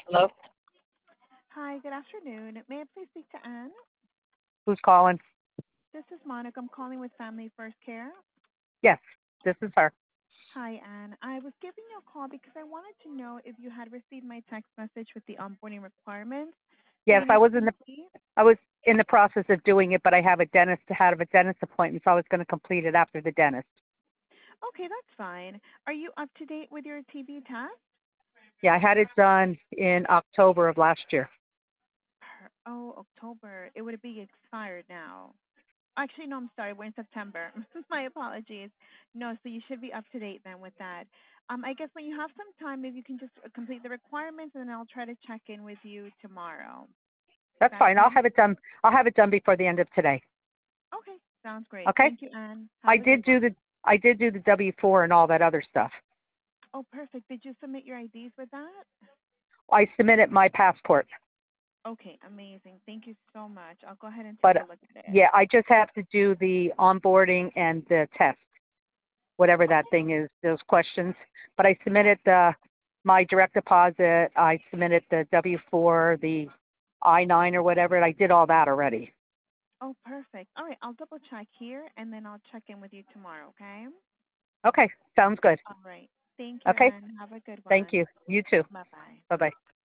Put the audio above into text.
Hello? Hi, good afternoon. May I please speak to Anne? Who's calling? This is Monica. I'm calling with Family First Care. Yes, this is her. Hi, Anne. I was giving you a call because I wanted to know if you had received my text message with the onboarding requirements that Yes, you need to complete. I was in the process of doing it, but I have a dentist had a dentist appointment, so I was going to complete it after the dentist. Okay, that's fine. Are you up to date with your TB test? Yeah, I had it done in October of last year. Oh, October. It would be expired now. Actually, no, I'm sorry. We're in September. My apologies. No, so you should be up to date then with that. I guess when you have some time, maybe you can just complete the requirements, and then I'll try to check in with you tomorrow. Is That's that fine. okay? I'll have it done. I'll have it done before the end of today. Okay, sounds great. Okay? Thank you, Anne. I Have a good did do one. the I did do the W-4 and all that other stuff. Oh, perfect. Did you submit your IDs with that? I submitted my passport, Okay, amazing. Thank you so much. I'll go ahead and take but a look at it. yeah, I just have to do the onboarding and the test, whatever that Okay. thing is, those questions. But I Yeah. submitted my direct deposit. I submitted the W-4, the I-9 or whatever. And I did all that already. Oh, perfect. All right, I'll double check here, and then I'll check in with you tomorrow, okay? Okay, sounds good. All right. Thank you, Okay, Anne. Have a good thank one. you. You too. Bye-bye. Bye-bye.